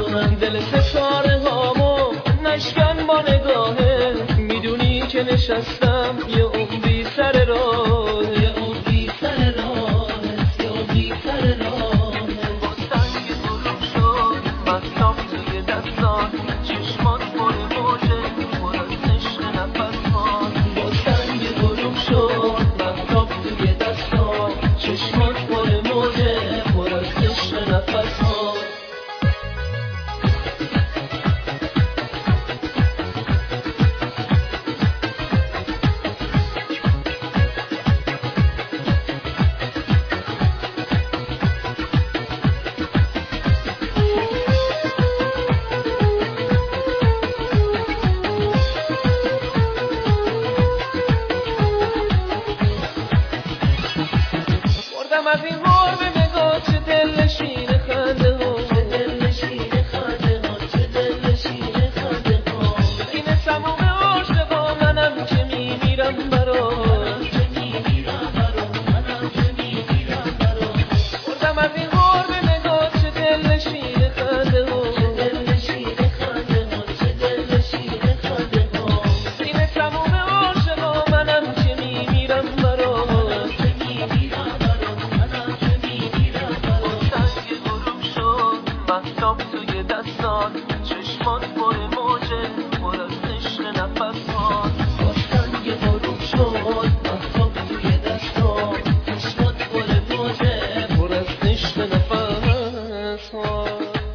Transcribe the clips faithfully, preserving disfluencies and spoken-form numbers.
دل ستاره هامو نشکن با نگاهه، میدونی که نشستم یه عمری سر راه، یه عمری سر راه، یه عمری سر راه. با سنگ غروب شد مستم توی دستان، چشمات پر موجه پر از عشق نفسان. با سنگ غروب شد مستم توی دستان، چشمات پر موجه پر از عشق نفسان. از این غرب نگاه چه دل نشین خنده ها، چه دل نشین خنده ها، چه دل نشین خنده ها. این تمام عاشقا منم که میمیرم برا، منم که میمیرم برا، منم که میمیرم برا. بردم از این غرب نگاه چه دل نشین خنده ها، چه دل نشین خنده ها، چه دل نشین خنده ها. این تمام عاشقا منم که میمیرم برا، منم که میمیرم برا. مستم توی دستان، چشمات پر موجه پر از عشق نفسان. با سنگ غروب شد مستم توی دستان، چشمات پر موجه پر از عشق نفسان.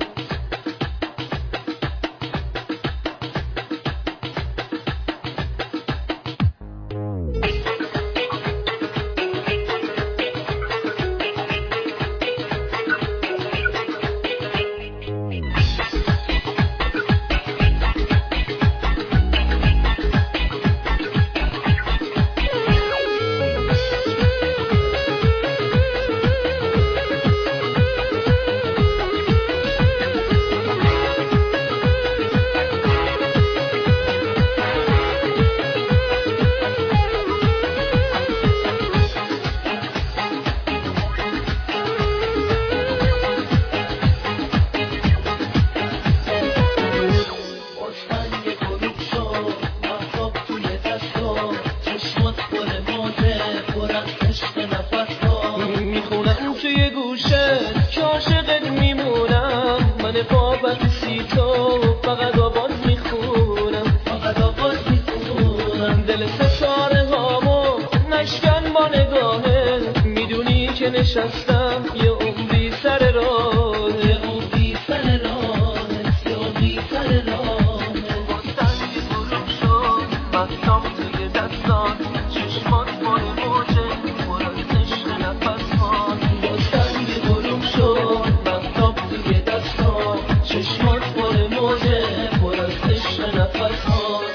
میخونم توی گوشه که عاشقت میمونم، من بابت سی تو فقط آواز میخونم، فقط آواز میخونم. دل ستاره هامو نشکن با نگاهه، میدونی که نشستم یه عمری سر راه، یه عمری سر راه، یه عمری سر راه. با سنگ غروب شد مستم توی دستان، چشمات پر موجه پر از عشق نفسان. با سنگ غروب شد مستم توی دستان، چشمات پر موجه پر از عشق نفسان.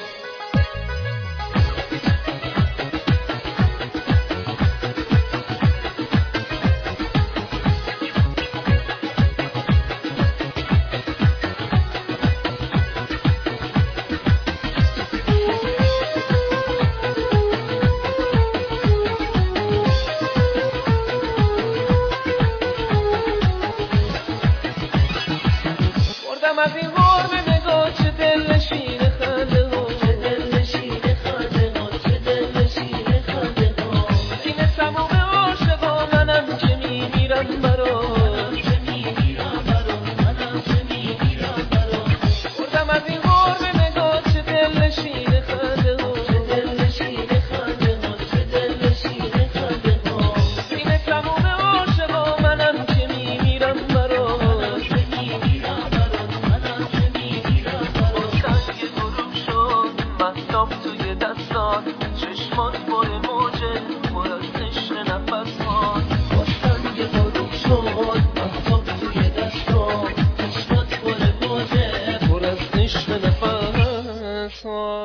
از این غرب نگاه چه دل نشین خنده ها، چه دل نشین خنده ها، چه دل نشین خنده ها. این تمام عاشقا منم که میمیرم برا، منم که میمیرم برا، منم که میمیرم برا. بردم از این غرب نگاه چه دل نشین خنده ها، چه دل نشین خنده ها، چه دل نشین خنده ها. این تمام عاشقا منم که میمیرم برا، منم که میمیرم برا. مستم توی دستان، چشمات پر موجه پر از عشق نفسان. با سنگ غروب شد مستم توی دستان، چشمات پر موجه پر از عشق نفسان.